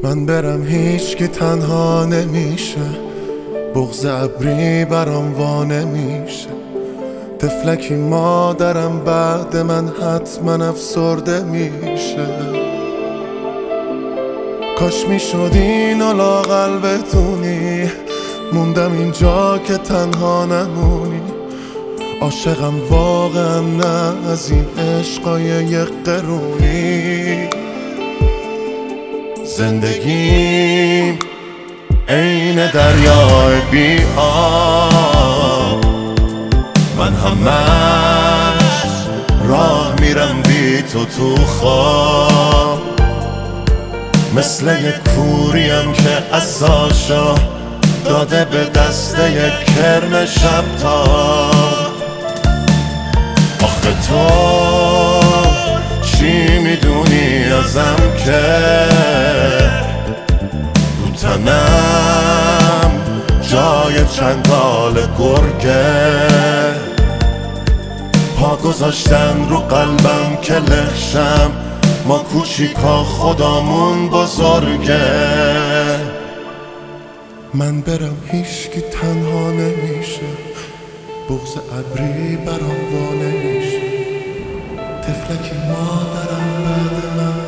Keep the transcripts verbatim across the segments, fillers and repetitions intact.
من برم هیچ که تنها نمیشه، بغض ابری برام وا نمیشه. طفلکی مادرم بعد من حتما افسرده میشه. کاش میشد اینو لااقل بدونی، موندم اینجا که تنها نمونی. عاشقم واقعا نه از این عشقای یک قرونی. زندگیم عین دریای بی آب، من همش راه میرم بی تو تو خواب. مثل یک کوریم که عصاشو داده به دست یک کرم شبتاب. آخه تو چی میدونی ازم که رو تنم جای چنگال گرگه؟ پا گذاشتن رو قلبم که لخشم، ما کوچیکا خدامون بزرگه. من برم هیچکی تنها نمیشه، بغض ابری برام وا نمیشه. طفلکی مادرم بعد من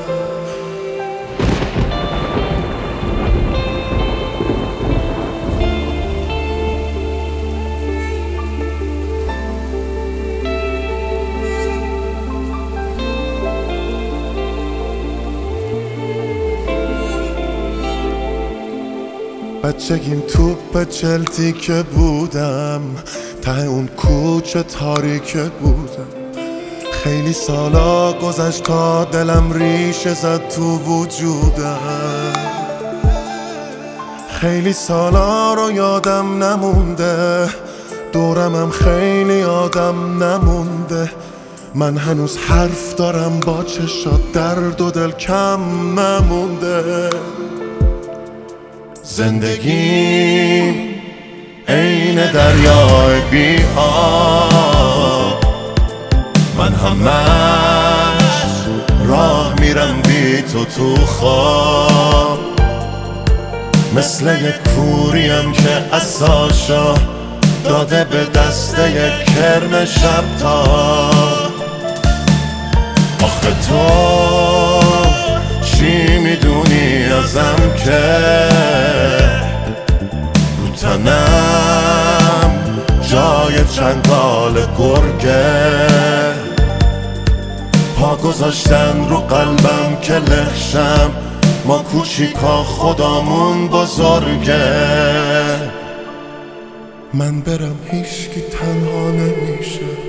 بچگیم توپ چلتی که بودم، ته اون کوچه تاریکه بودم. خیلی سالا گذشت تا دلم ریشه زد تو وجودم. خیلی سالا رو یادم نمونده، دورمم خیلی آدم نمونده. من هنوز حرف دارم با چشات، درد و دل کم نمونده. زندگیم عین دریای بی آب، من همش راه میرم بی تو تو خواب. مثل یک کوریم که عصاشو داده به دست یک کرم شبتاب. آخه تو چی میدونی ازم که رو تنم جای چنگال گرگه؟ پا گذاشتن رو قلبم که لخشم، ما کوچیکا خدامون بزرگه. من برم هیچکی تنها نمیشه،